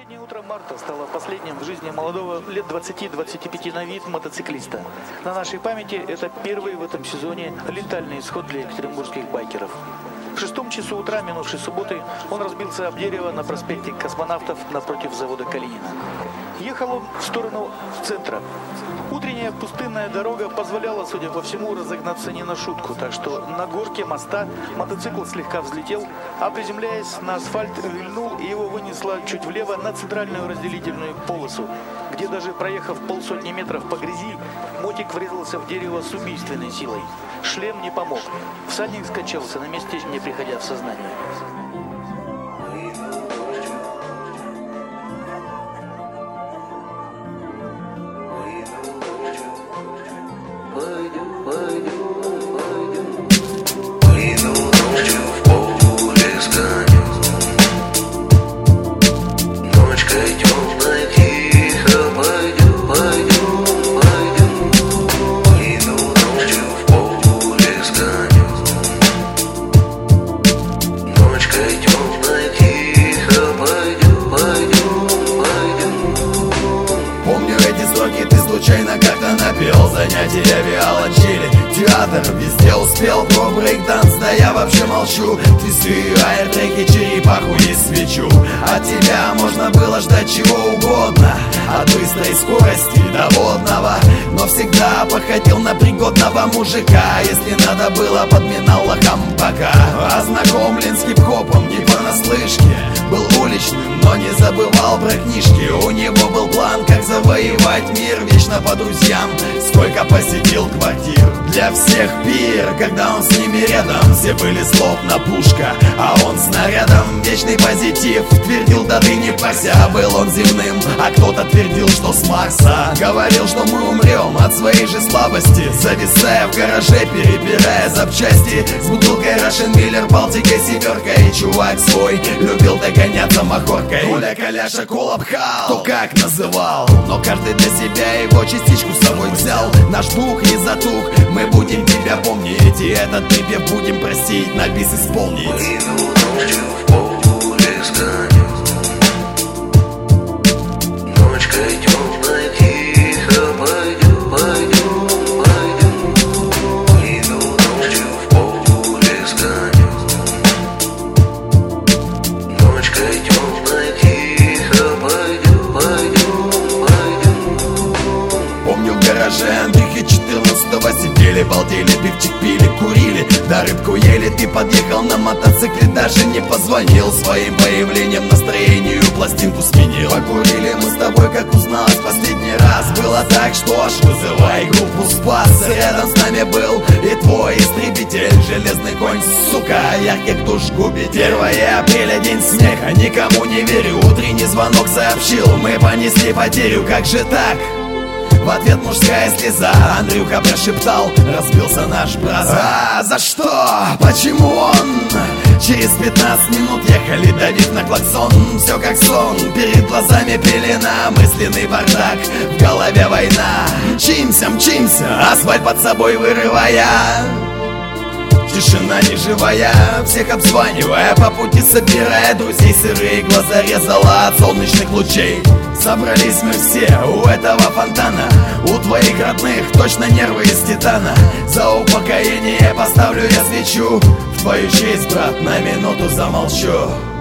Последнее утро марта стало последним в жизни молодого лет 20-25 на вид мотоциклиста. На нашей памяти это первый в этом сезоне летальный исход для екатеринбургских байкеров. В 6 часу утра минувшей субботы он разбился об дерево на проспекте Космонавтов напротив завода Калинина. Ехал он в сторону центра. Утренняя пустынная дорога позволяла, судя по всему, разогнаться не на шутку, так что на горке моста мотоцикл слегка взлетел, а приземляясь на асфальт, вильнул и его вынесло чуть влево на центральную разделительную полосу, где даже проехав полсотни метров по грязи, мотик врезался в дерево с убийственной силой. Шлем не помог. Всадник скончался на месте, не приходя в сознание. Случайно как-то напел, занятия виолончели, театр везде успел, про брейк-данс, да я вообще молчу. Твисты, аэртреки, черепаху и свечу. От тебя можно было ждать чего угодно, от быстрой скорости до водного, но всегда походил на пригодного мужика. Если надо было, подминал лохам пока. Ознакомлен с хип-хопом не понаслышке, был уличным, но не забывал про книжки. У него был план, как завоевать мир, вечно по друзьям, сколько посетил квартир. Для всех пир, когда он с ними рядом, все были словно пушка, а он снарядом. Вечный позитив, твердил, да ты не парься. Был он земным, а кто-то твердил, что с Марса. Говорил, что мы умрем от своей же слабости, зависая в гараже, перебирая запчасти. С бутылкой Russian Miller, Балтикой, семеркой. Чувак свой любил догоняться махоркой. Коля, Коляша, Кола, пхал, кто как называл, но каждый для себя его частичку с собой взял. Наш дух не затух, мы будем тебя помнить, и этот припев будем просить на бис исполнить. Выйду ночью в поле сгоню, ночкой темной тихо пойдем, пойдем, пойдем. Выйду ночью в поле сгоню, ночкой темной тихо пойдем, пойдем, пойдем. Помню в гараже Андрюхи 14-го сидели, балдели, пивчик пили, курили, да рыбку ели. Ты подъехал на мотоцикле, даже не позвонил, своим появлением настроению пластинку сменил. Покурили мы с тобой, как узналось последний раз. Было так, что аж вызывай группу Спас. Рядом с нами был и твой истребитель, железный конь, сука, ярких душ губит. 1 апреля, день смеха, никому не верю. Утренний звонок сообщил, мы понесли потерю. Как же так? В ответ мужская слеза. Андрюха прошептал, разбился наш брат. А за что? Почему он? Через 15 минут ехали, давив на клаксон. Все как сон, перед глазами пелена, мысленный бардак, в голове война. Мчимся, мчимся, асфальт под собой вырывая. Тишина неживая, всех обзванивая, по пути собирая друзей. Сырые глаза резала от солнечных лучей. Собрались мы все у этого фонтана, у твоих родных точно нервы из титана. За упокоение поставлю я свечу, в твою честь, брат, на минуту замолчу.